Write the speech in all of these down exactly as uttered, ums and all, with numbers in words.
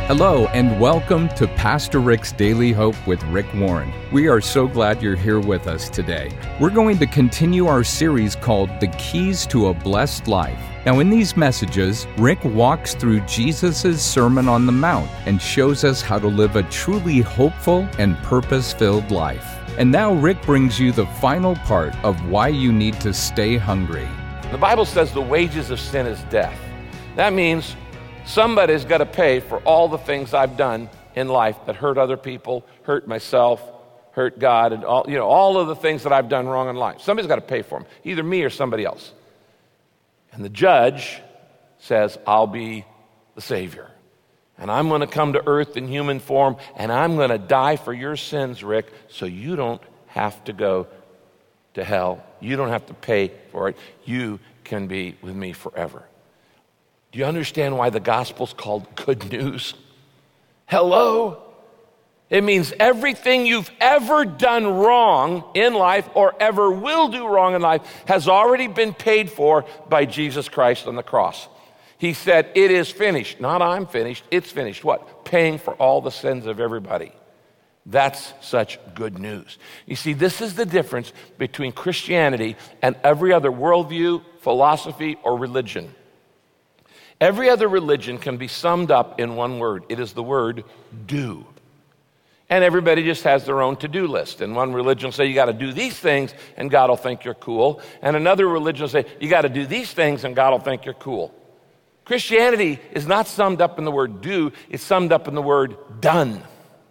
Hello, and welcome to Pastor Rick's Daily Hope with Rick Warren. We are so glad you're here with us today. We're going to continue our series called The Keys to a Blessed Life. Now, in these messages, Rick walks through Jesus' Sermon on the Mount and shows us how to live a truly hopeful and purpose-filled life. And now Rick brings you the final part of why you need to stay hungry. The Bible says the wages of sin is death. That means somebody's got to pay for all the things I've done in life that hurt other people, hurt myself, hurt God, and all, you know, all of the things that I've done wrong in life. Somebody's got to pay for them, either me or somebody else. And the judge says, I'll be the Savior. And I'm going to come to earth in human form, and I'm going to die for your sins, Rick, so you don't have to go to hell. You don't have to pay for it. You can be with me forever. Do you understand why the gospel's called good news? Hello? It means everything you've ever done wrong in life or ever will do wrong in life has already been paid for by Jesus Christ on the cross. He said, it is finished. Not I'm finished, it's finished. What? Paying for all the sins of everybody. That's such good news. You see, this is the difference between Christianity and every other worldview, philosophy, or religion. Every other religion can be summed up in one word. It is the word do. And everybody just has their own to-do list. And one religion will say, you got to do these things and God will think you're cool. And another religion will say, you got to do these things and God will think you're cool. Christianity is not summed up in the word do, it's summed up in the word done.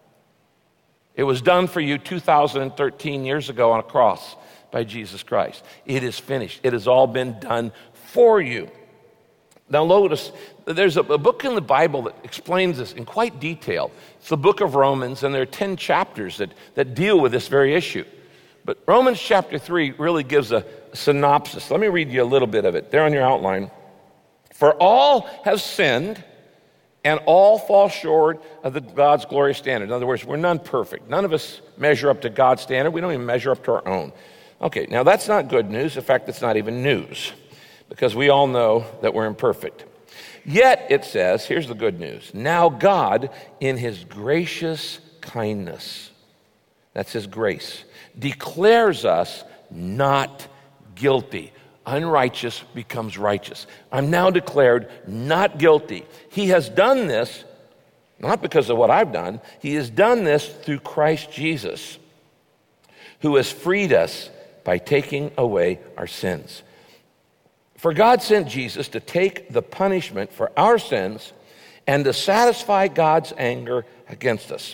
It was done for you two thousand thirteen years ago on a cross by Jesus Christ. It is finished. It has all been done for you. Now notice, there's a, a book in the Bible that explains this in quite detail. It's the book of Romans, and there are ten chapters that, that deal with this very issue. But Romans chapter three really gives a synopsis. Let me read you a little bit of it. There on your outline. For all have sinned, and all fall short of the God's glorious standard. In other words, we're none perfect. None of us measure up to God's standard. We don't even measure up to our own. Okay, now that's not good news. In fact, it's not even news, because we all know that we're imperfect. Yet, it says, here's the good news. Now God, in his gracious kindness, that's his grace, declares us not guilty. Unrighteous becomes righteous. I'm now declared not guilty. He has done this, not because of what I've done. He has done this through Christ Jesus, who has freed us by taking away our sins. For God sent Jesus to take the punishment for our sins and to satisfy God's anger against us.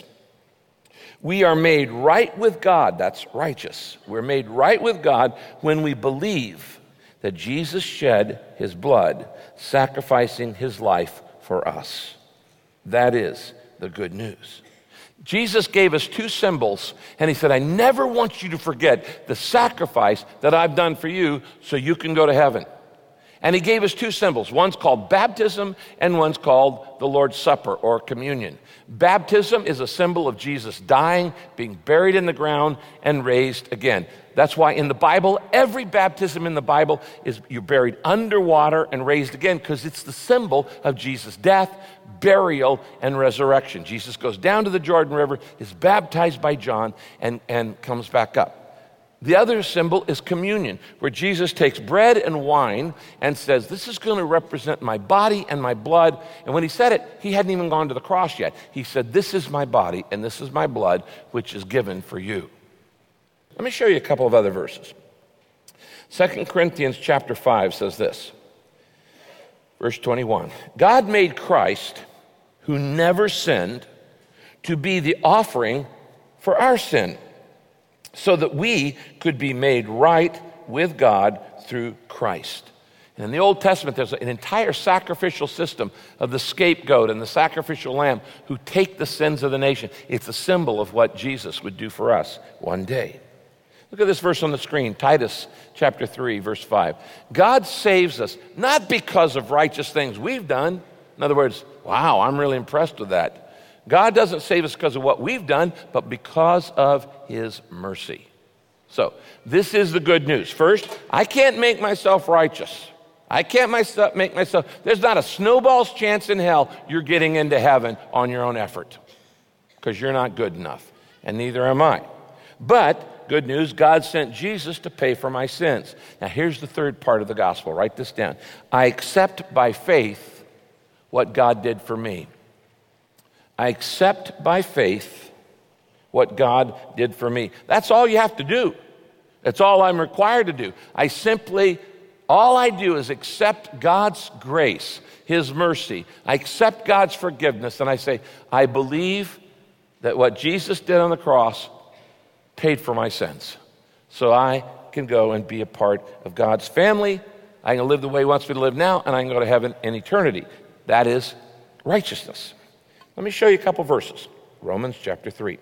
We are made right with God, that's righteous. We're made right with God when we believe that Jesus shed his blood, sacrificing his life for us. That is the good news. Jesus gave us two symbols, and he said, I never want you to forget the sacrifice that I've done for you so you can go to heaven. And he gave us two symbols. One's called baptism, and one's called the Lord's Supper or communion. Baptism is a symbol of Jesus dying, being buried in the ground, and raised again. That's why in the Bible, every baptism in the Bible is you're buried underwater and raised again, because it's the symbol of Jesus' death, burial, and resurrection. Jesus goes down to the Jordan River, is baptized by John, and, and comes back up. The other symbol is communion, where Jesus takes bread and wine and says, this is going to represent my body and my blood. And when he said it, he hadn't even gone to the cross yet. He said, this is my body and this is my blood, which is given for you. Let me show you a couple of other verses. Second Corinthians chapter five says this, verse twenty-one. God made Christ, who never sinned, to be the offering for our sin, so that we could be made right with God through Christ. And in the Old Testament, there's an entire sacrificial system of the scapegoat and the sacrificial lamb who take the sins of the nation. It's a symbol of what Jesus would do for us one day. Look at this verse on the screen, Titus chapter three, verse five. God saves us not because of righteous things we've done. In other words, wow, I'm really impressed with that. God doesn't save us because of what we've done, but because of his mercy. So, this is the good news. First, I can't make myself righteous. I can't myself make myself, there's not a snowball's chance in hell you're getting into heaven on your own effort, because you're not good enough, and neither am I. But, good news, God sent Jesus to pay for my sins. Now here's the third part of the gospel. Write this down. I accept by faith what God did for me. I accept by faith what God did for me. That's all you have to do. That's all I'm required to do. I simply, all I do is accept God's grace, His mercy. I accept God's forgiveness, and I say, I believe that what Jesus did on the cross paid for my sins. So I can go and be a part of God's family. I can live the way He wants me to live now, and I can go to heaven in eternity. That is righteousness. Let me show you a couple verses. Romans chapter three.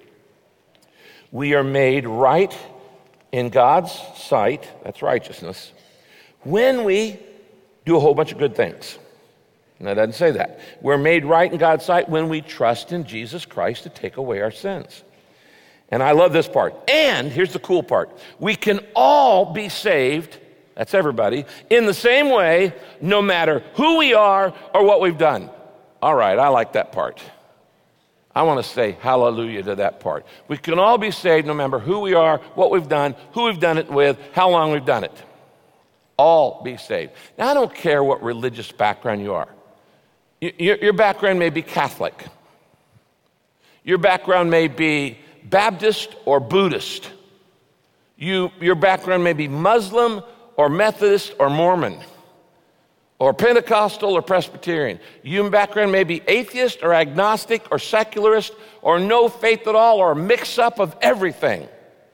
We are made right in God's sight, that's righteousness, when we do a whole bunch of good things. And that doesn't say that. We're made right in God's sight when we trust in Jesus Christ to take away our sins. And I love this part. And here's the cool part. We can all be saved, that's everybody, in the same way, no matter who we are or what we've done. All right, I like that part. I want to say hallelujah to that part. We can all be saved no matter who we are, what we've done, who we've done it with, how long we've done it. All be saved. Now, I don't care what religious background you are. Your, your background may be Catholic. Your background may be Baptist or Buddhist. You, your background may be Muslim or Methodist or Mormon, or Pentecostal or Presbyterian. Your background may be atheist or agnostic or secularist or no faith at all or a mix-up of everything.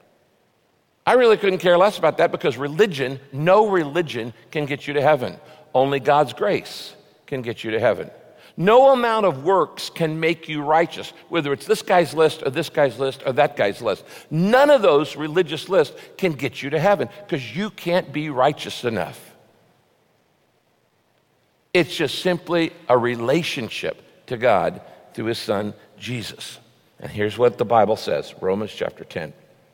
I really couldn't care less about that, because religion, no religion can get you to heaven. Only God's grace can get you to heaven. No amount of works can make you righteous, whether it's this guy's list or this guy's list or that guy's list. None of those religious lists can get you to heaven, because you can't be righteous enough. It's just simply a relationship to God through His Son, Jesus. And here's what the Bible says, Romans chapter ten.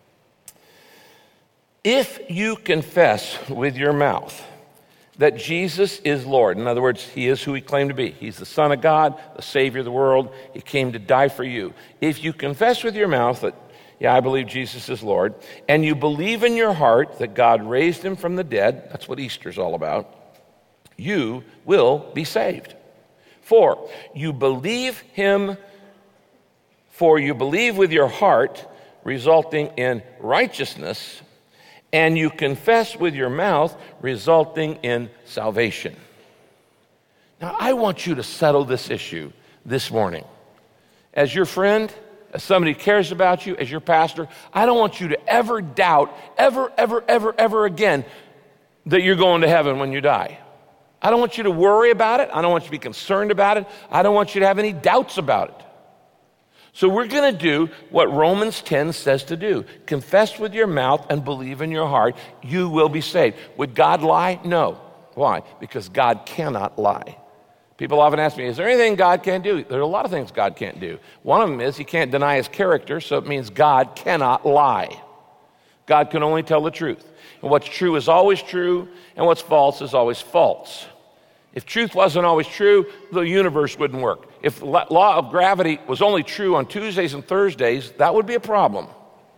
If you confess with your mouth that Jesus is Lord, in other words, He is who He claimed to be. He's the Son of God, the Savior of the world. He came to die for you. If you confess with your mouth that, yeah, I believe Jesus is Lord, and you believe in your heart that God raised Him from the dead, that's what Easter's all about, you will be saved. For you believe Him, for you believe with your heart, resulting in righteousness, and you confess with your mouth, resulting in salvation. Now, I want you to settle this issue this morning. As your friend, as somebody who cares about you, as your pastor, I don't want you to ever doubt, ever, ever, ever, ever again, that you're going to heaven when you die. I don't want you to worry about it. I don't want you to be concerned about it. I don't want you to have any doubts about it. So we're going to do what Romans ten says to do. Confess with your mouth and believe in your heart, you will be saved. Would God lie? No. Why? Because God cannot lie. People often ask me, is there anything God can't do? There are a lot of things God can't do. One of them is He can't deny His character, so it means God cannot lie. God can only tell the truth. And what's true is always true, and what's false is always false. If truth wasn't always true, the universe wouldn't work. If the law of gravity was only true on Tuesdays and Thursdays, that would be a problem.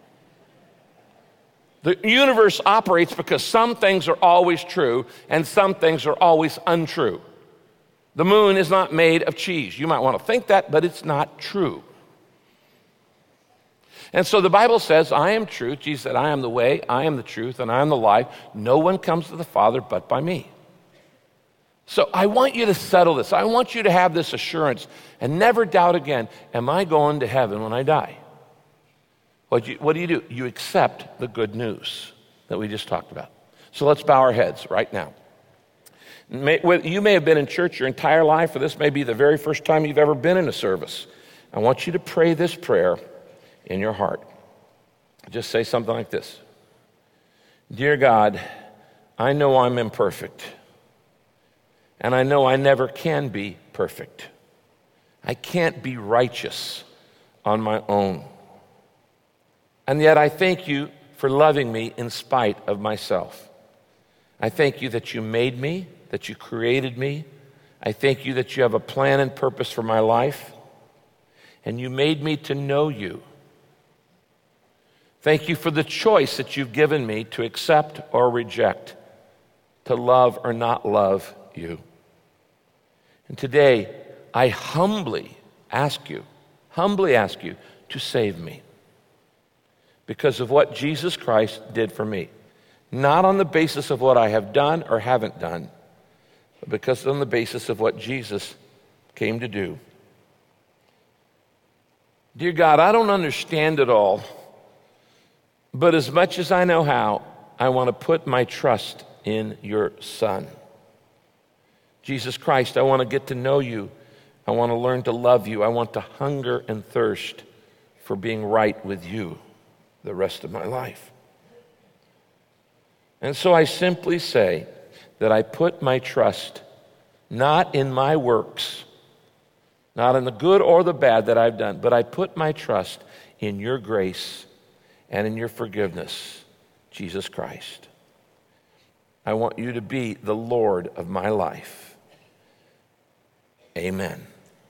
The universe operates because some things are always true and some things are always untrue. The moon is not made of cheese. You might want to think that, but it's not true. And so the Bible says, I am truth. Jesus said, I am the way, I am the truth, and I am the life. No one comes to the Father but by me. So I want you to settle this. I want you to have this assurance and never doubt again, am I going to heaven when I die? What do you, what do, you do? You accept the good news that we just talked about. So let's bow our heads right now. May, you may have been in church your entire life, or this may be the very first time you've ever been in a service. I want you to pray this prayer in your heart. Just say something like this. Dear God, I know I'm imperfect. And I know I never can be perfect. I can't be righteous on my own. And yet I thank you for loving me in spite of myself. I thank you that you made me that you created me. I thank you that you have a plan and purpose for my life, and you made me to know you. Thank you for the choice that you've given me to accept or reject, to love or not love you. And today, I humbly ask you, humbly ask you to save me because of what Jesus Christ did for me. Not on the basis of what I have done or haven't done, but because on the basis of what Jesus came to do. Dear God, I don't understand it all, but as much as I know how, I want to put my trust in your Son. Jesus Christ, I want to get to know you. I want to learn to love you. I want to hunger and thirst for being right with you the rest of my life. And so I simply say that I put my trust not in my works, not in the good or the bad that I've done, but I put my trust in your grace and in your forgiveness, Jesus Christ. I want you to be the Lord of my life. Amen.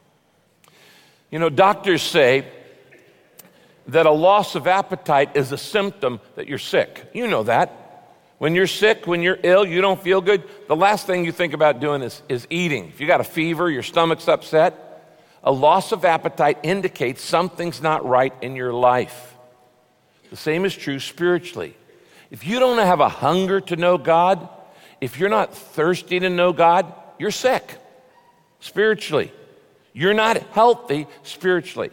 You know, doctors say that a loss of appetite is a symptom that you're sick. You know that. When you're sick, when you're ill, you don't feel good, the last thing you think about doing is, is eating. If you got a fever, your stomach's upset, a loss of appetite indicates something's not right in your life. The same is true spiritually. If you don't have a hunger to know God, if you're not thirsty to know God, you're sick spiritually. You're not healthy spiritually.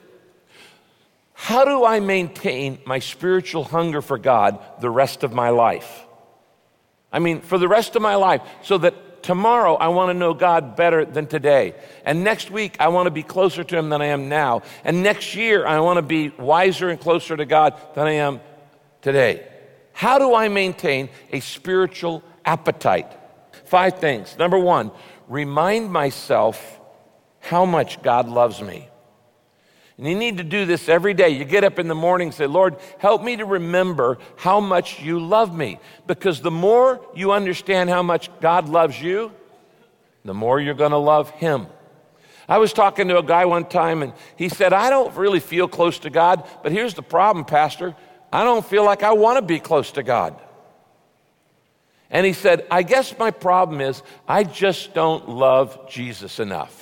How do I maintain my spiritual hunger for God the rest of my life? I mean, for the rest of my life, so that tomorrow I want to know God better than today. And next week I want to be closer to Him than I am now. And next year I want to be wiser and closer to God than I am today. How do I maintain a spiritual appetite? Five things. Number one, remind myself how much God loves me. And you need to do this every day. You get up in the morning and say, Lord, help me to remember how much you love me. Because the more you understand how much God loves you, the more you're going to love Him. I was talking to a guy one time, and he said, I don't really feel close to God, but here's the problem, Pastor. I don't feel like I want to be close to God. And he said, I guess my problem is I just don't love Jesus enough.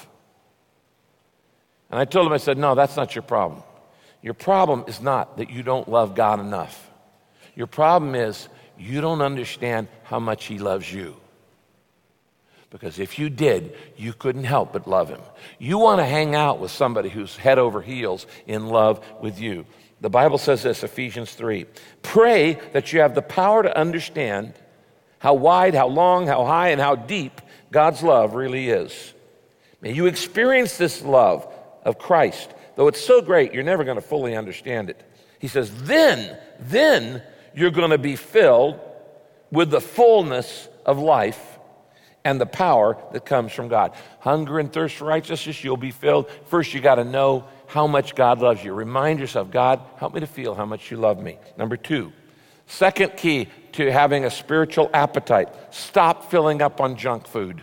And I told him, I said, no, that's not your problem. Your problem is not that you don't love God enough. Your problem is you don't understand how much He loves you. Because if you did, you couldn't help but love Him. You want to hang out with somebody who's head over heels in love with you. The Bible says this, Ephesians three. Pray that you have the power to understand how wide, how long, how high, and how deep God's love really is. May you experience this love of Christ. Though it's so great, you're never going to fully understand it. He says, then, then you're going to be filled with the fullness of life and the power that comes from God. Hunger and thirst for righteousness, you'll be filled. First, you got to know how much God loves you. Remind yourself, God, help me to feel how much you love me. Number two, second key to having a spiritual appetite, stop filling up on junk food.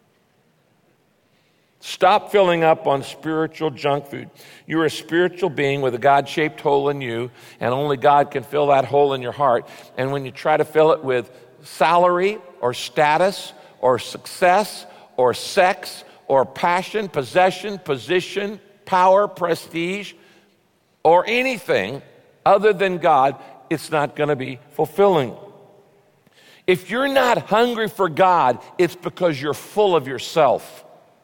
Stop filling up on spiritual junk food. You're a spiritual being with a God-shaped hole in you, and only God can fill that hole in your heart. And when you try to fill it with salary or status or success or sex or passion, possession, position, power, prestige, or anything other than God, it's not going to be fulfilling. If you're not hungry for God, it's because you're full of yourself.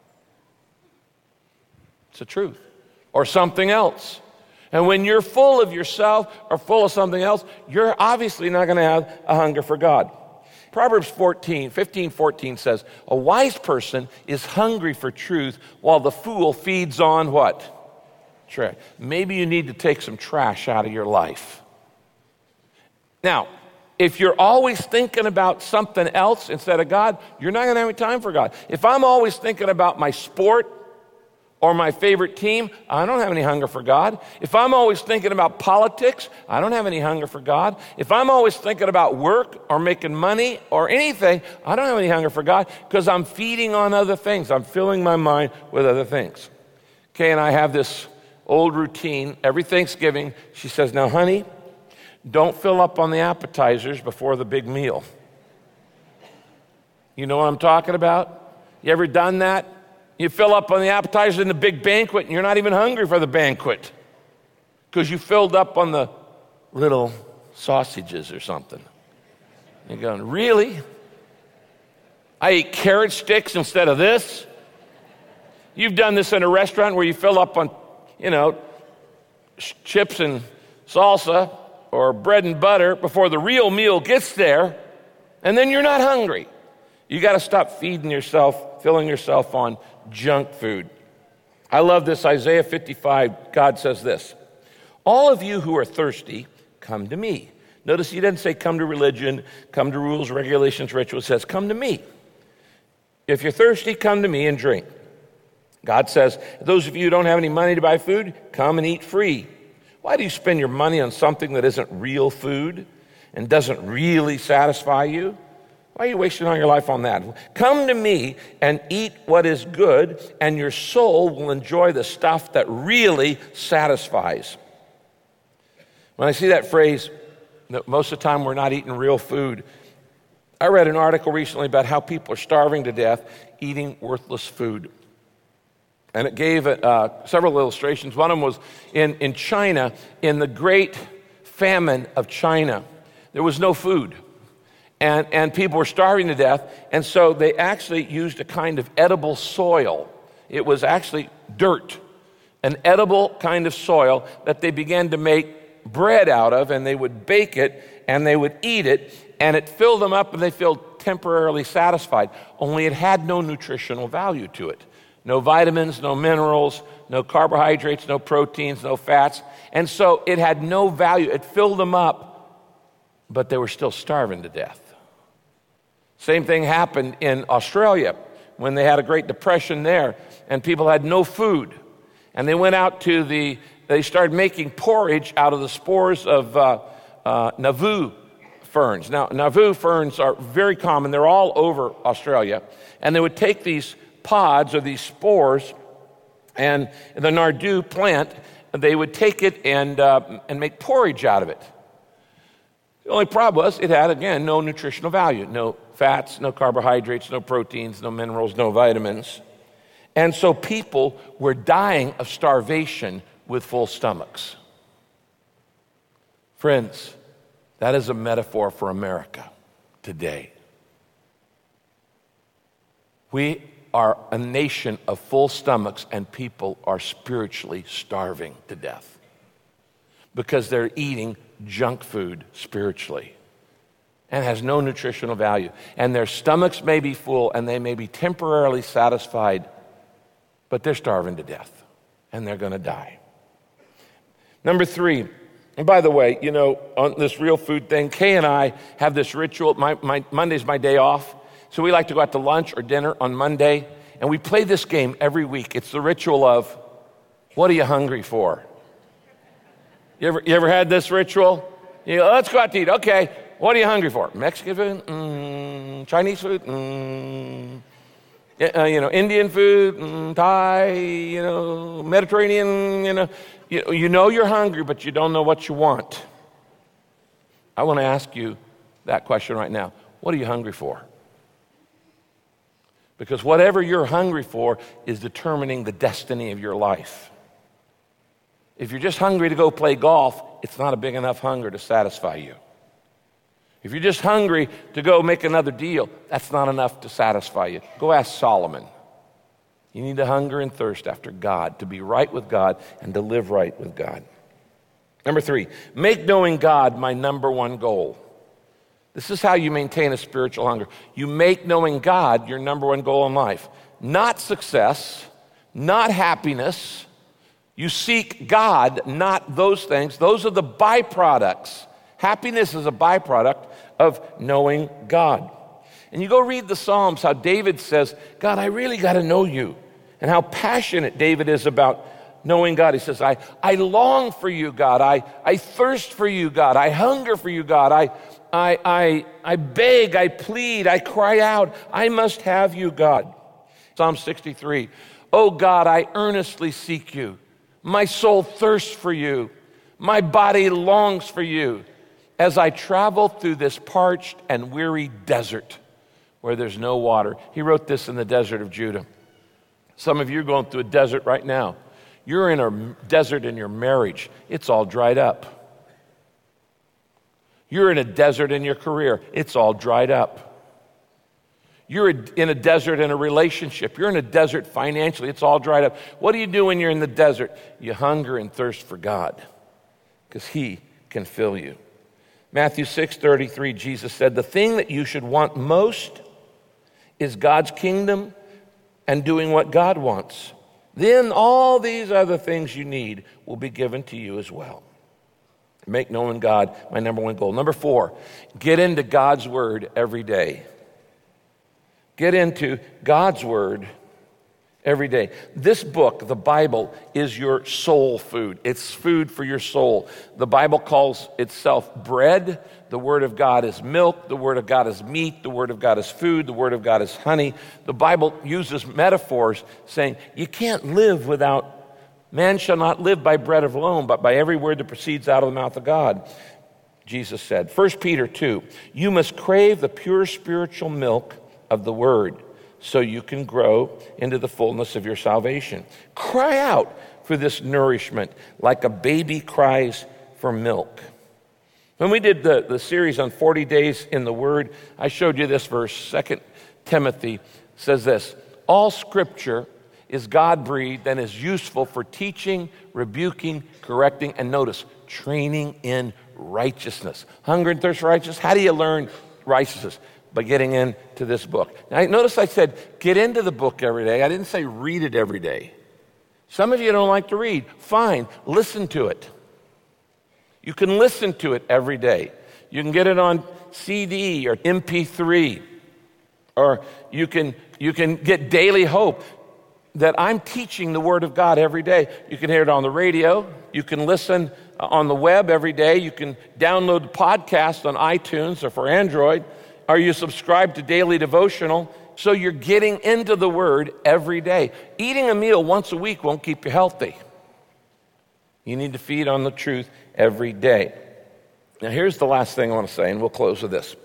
It's the truth. Or something else. And when you're full of yourself or full of something else, you're obviously not going to have a hunger for God. Proverbs fourteen, fifteen, fourteen says, a wise person is hungry for truth while the fool feeds on what? Trash. Maybe you need to take some trash out of your life. Now, if you're always thinking about something else instead of God, you're not going to have any time for God. If I'm always thinking about my sport, or my favorite team, I don't have any hunger for God. If I'm always thinking about politics, I don't have any hunger for God. If I'm always thinking about work or making money or anything, I don't have any hunger for God because I'm feeding on other things. I'm filling my mind with other things. Kay and I have this old routine. Every Thanksgiving, she says, now, honey, don't fill up on the appetizers before the big meal. You know what I'm talking about? You ever done that? You fill up on the appetizers in the big banquet, and you're not even hungry for the banquet because you filled up on the little sausages or something. You're going, really? I ate carrot sticks instead of this? You've done this in a restaurant where you fill up on, you know, chips and salsa or bread and butter before the real meal gets there, and then you're not hungry. You got to stop feeding yourself, filling yourself on junk food. I love this, Isaiah fifty-five, God says this, all of you who are thirsty, come to me. Notice he didn't say come to religion, come to rules, regulations, rituals. It says come to me. If you're thirsty, come to me and drink. God says, those of you who don't have any money to buy food, come and eat free. Why do you spend your money on something that isn't real food and doesn't really satisfy you? Why are you wasting all your life on that? Come to me and eat what is good, and your soul will enjoy the stuff that really satisfies. When I see that phrase, that most of the time we're not eating real food, I read an article recently about how people are starving to death eating worthless food. And it gave uh, several illustrations. One of them was in, in China, in the great famine of China, there was no food. And, and people were starving to death, and so they actually used a kind of edible soil. It was actually dirt, an edible kind of soil that they began to make bread out of, and they would bake it, and they would eat it, and it filled them up, and they felt temporarily satisfied, only it had no nutritional value to it. No vitamins, no minerals, no carbohydrates, no proteins, no fats, and so it had no value. It filled them up, but they were still starving to death. Same thing happened in Australia when they had a Great Depression there and people had no food. And they went out to the, they started making porridge out of the spores of uh, uh, Nauvoo ferns. Now, Nauvoo ferns are very common. They're all over Australia. And they would take these pods or these spores and the Nardoo plant, they would take it and, uh, and make porridge out of it. The only problem was it had, again, no nutritional value, no fats, no carbohydrates, no proteins, no minerals, no vitamins. And so people were dying of starvation with full stomachs. Friends, that is a metaphor for America today. We are a nation of full stomachs, and people are spiritually starving to death because they're eating junk food spiritually and has no nutritional value. And their stomachs may be full and they may be temporarily satisfied, but they're starving to death and they're going to die. Number three, and by the way, you know, on this real food thing, Kay and I have this ritual. My, my Monday's my day off, so we like to go out to lunch or dinner on Monday, and we play this game every week. It's the ritual of, what are you hungry for? You ever, you ever had this ritual? You go, let's go out to eat. Okay, what are you hungry for? Mexican food? Mm, Chinese food? Mm, uh, you know, Indian food? Mm, Thai? You know, Mediterranean? You know, you, you know you're hungry, but you don't know what you want. I want to ask you that question right now. What are you hungry for? Because whatever you're hungry for is determining the destiny of your life. If you're just hungry to go play golf, it's not a big enough hunger to satisfy you. If you're just hungry to go make another deal, that's not enough to satisfy you. Go ask Solomon. You need to hunger and thirst after God, to be right with God and to live right with God. Number three, make knowing God my number one goal. This is how you maintain a spiritual hunger. You make knowing God your number one goal in life. Not success, not happiness. You seek God, not those things. Those are the byproducts. Happiness is a byproduct of knowing God. And you go read the Psalms, how David says, God, I really got to know you. and how passionate David is about knowing God. He says, I, I long for you, God. I, I thirst for you, God. I hunger for you, God. I, I, I, I beg, I plead, I cry out. I must have you, God. Psalm sixty-three, oh God, I earnestly seek you. My soul thirsts for you. My body longs for you as I travel through this parched and weary desert where there's no water. He wrote this in the desert of Judah. Some of you are going through a desert right now. You're in a desert in your marriage. It's all dried up. You're in a desert in your career. It's all dried up. You're in a desert in a relationship. You're in a desert financially. It's all dried up. What do you do when you're in the desert? You hunger and thirst for God because He can fill you. Matthew six thirty-three, Jesus said, the thing that you should want most is God's kingdom and doing what God wants. Then all these other things you need will be given to you as well. Make known God, my number one goal. Number four, get into God's word every day. Get into God's word every day. This book, the Bible, is your soul food. It's food for your soul. The Bible calls itself bread. The Word of God is milk. The Word of God is meat. The Word of God is food. The Word of God is honey. The Bible uses metaphors saying you can't live without, man shall not live by bread alone, but by every word that proceeds out of the mouth of God. Jesus said, First Peter two, you must crave the pure spiritual milk of the Word, so you can grow into the fullness of your salvation. Cry out for this nourishment like a baby cries for milk. When we did the, the series on forty days in the Word, I showed you this verse. Second Timothy says this, all Scripture is God-breathed and is useful for teaching, rebuking, correcting, and notice, training in righteousness. Hunger and thirst for righteousness. How do you learn righteousness? By getting into this book. Now, notice I said, get into the book every day. I didn't say read it every day. Some of you don't like to read. Fine, listen to it. You can listen to it every day. You can get it on C D or M P three, or you can, you can get Daily Hope that I'm teaching the Word of God every day. You can hear it on the radio. You can listen on the web every day. You can download the podcast on iTunes or for Android. Are you subscribed to Daily Devotional? So you're getting into the Word every day. Eating a meal once a week won't keep you healthy. You need to feed on the truth every day. Now here's the last thing I want to say, and we'll close with this.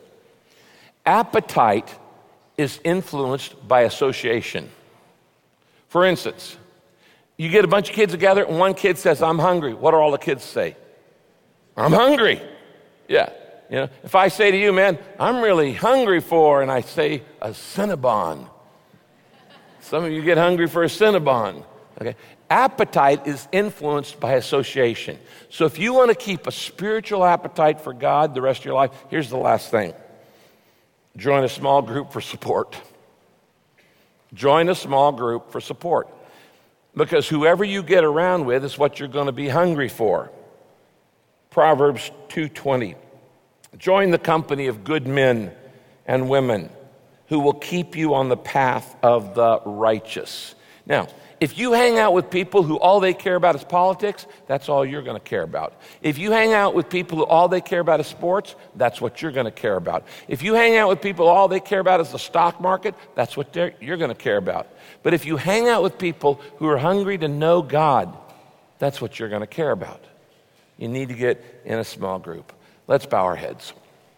Appetite is influenced by association. For instance, you get a bunch of kids together, and one kid says, I'm hungry. What do all the kids say? I'm hungry. Yeah. You know, if I say to you, man, I'm really hungry for, and I say a Cinnabon. Some of you get hungry for a Cinnabon. Okay. Appetite is influenced by association. So if you want to keep a spiritual appetite for God the rest of your life, here's the last thing. Join a small group for support. Join a small group for support. Because whoever you get around with is what you're going to be hungry for. Proverbs two twenty. Join the company of good men and women who will keep you on the path of the righteous. Now, if you hang out with people who all they care about is politics, that's all you're going to care about. If you hang out with people who all they care about is sports, that's what you're going to care about. If you hang out with people who all they care about is the stock market, that's what you're going to care about. But if you hang out with people who are hungry to know God, that's what you're going to care about. You need to get in a small group. Let's bow our heads.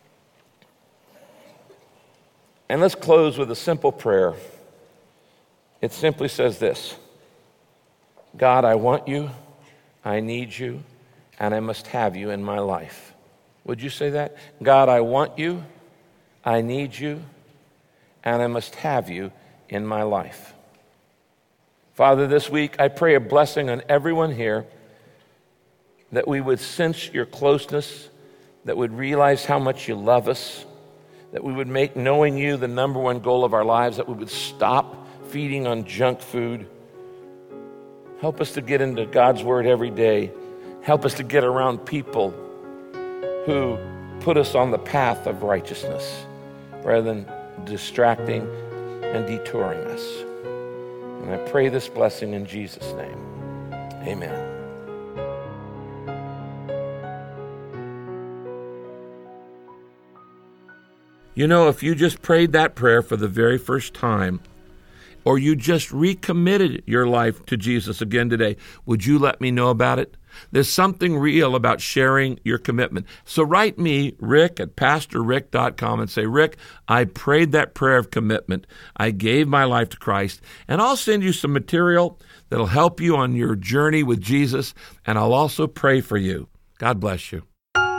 And let's close with a simple prayer. It simply says this: God, I want you, I need you, and I must have you in my life. Would you say that? God, I want you, I need you, and I must have you in my life. Father, this week I pray a blessing on everyone here, that we would sense your closeness, that we'd realize how much you love us, that we would make knowing you the number one goal of our lives, that we would stop feeding on junk food. Help us to get into God's word every day. Help us to get around people who put us on the path of righteousness rather than distracting and detouring us. And I pray this blessing in Jesus' name. Amen. You know, if you just prayed that prayer for the very first time, or you just recommitted your life to Jesus again today, would you let me know about it? There's something real about sharing your commitment. So write me, Rick, at pastor rick dot com and say, Rick, I prayed that prayer of commitment. I gave my life to Christ, and I'll send you some material that'll help you on your journey with Jesus, and I'll also pray for you. God bless you.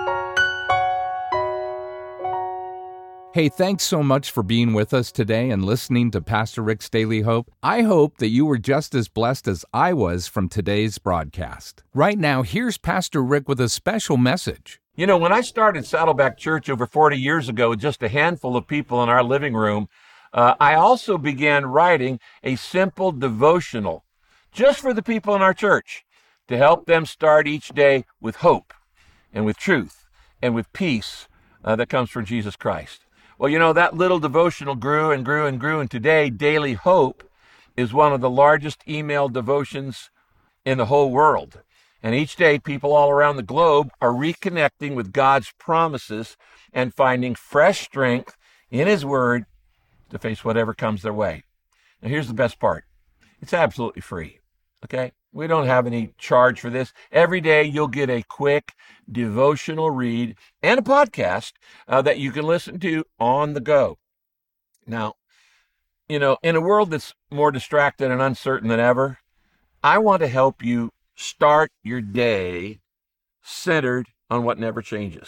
Hey, thanks so much for being with us today and listening to Pastor Rick's Daily Hope. I hope that you were just as blessed as I was from today's broadcast. Right now, here's Pastor Rick with a special message. You know, when I started Saddleback Church over forty years ago with just a handful of people in our living room, uh, I also began writing a simple devotional just for the people in our church to help them start each day with hope and with truth and with peace uh, that comes from Jesus Christ. Well, you know, that little devotional grew and grew and grew, and today, Daily Hope is one of the largest email devotions in the whole world. And each day, people all around the globe are reconnecting with God's promises and finding fresh strength in His Word to face whatever comes their way. Now, here's the best part. It's absolutely free, okay? We don't have any charge for this. Every day you'll get a quick devotional read and a podcast uh, that you can listen to on the go. Now, you know, in a world that's more distracted and uncertain than ever, I want to help you start your day centered on what never changes.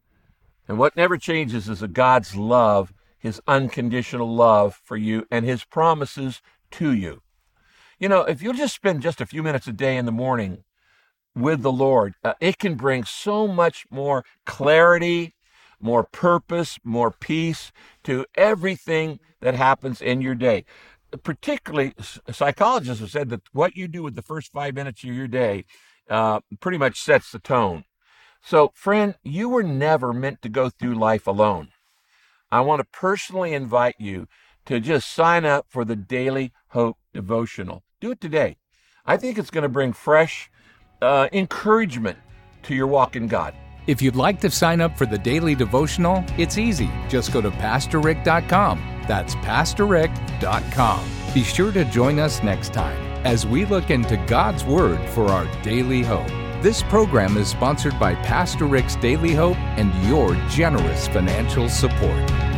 And what never changes is a God's love, His unconditional love for you and His promises to you. You know, if you'll just spend just a few minutes a day in the morning with the Lord, uh, it can bring so much more clarity, more purpose, more peace to everything that happens in your day. Particularly, psychologists have said that what you do with the first five minutes of your day uh, pretty much sets the tone. So, friend, you were never meant to go through life alone. I want to personally invite you to just sign up for the Daily Hope Devotional. Do it today. I think it's going to bring fresh uh, encouragement to your walk in God. If you'd like to sign up for the Daily Devotional, it's easy. Just go to pastor rick dot com. That's pastor rick dot com. Be sure to join us next time as we look into God's Word for our daily hope. This program is sponsored by Pastor Rick's Daily Hope and your generous financial support.